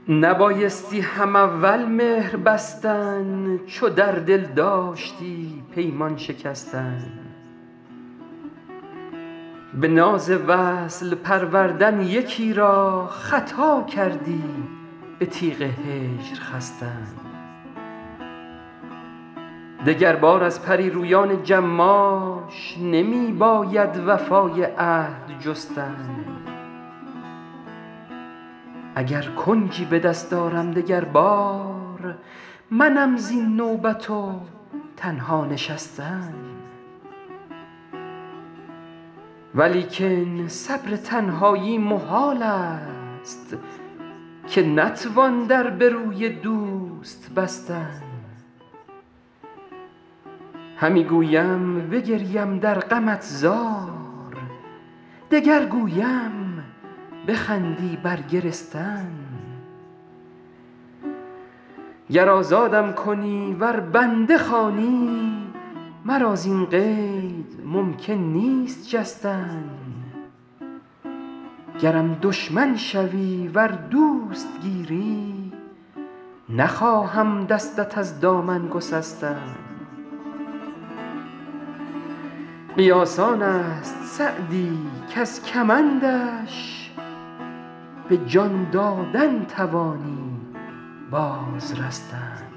نبایستی هم اول مهر بستن، چو در دل داشتی پیمان شکستن. به ناز وصل پروردن یکی را، خطا کردی به تیغ هجر خستن. دگربار از پری رویان جماش، نمی باید وفای عهد جستن. اگر کنجی به دست آرم دگربار، منم زین نوبت و تنها نشستن. ولیکن صبر تنهایی محال است، که نتوان در به روی دوست بستن. همی گویم بگریم در غمت زار، دگر گویم بخندی بر گرستن. گر آزادم کنی ور بنده خوانی، مرا زین قید ممکن نیست جستن. گرم دشمن شوی ور دوست گیری، نخواهم دستت از دامن گسستن. قیاس آن است سعدی کز کمندش، به جان دادن توانی باز رستن.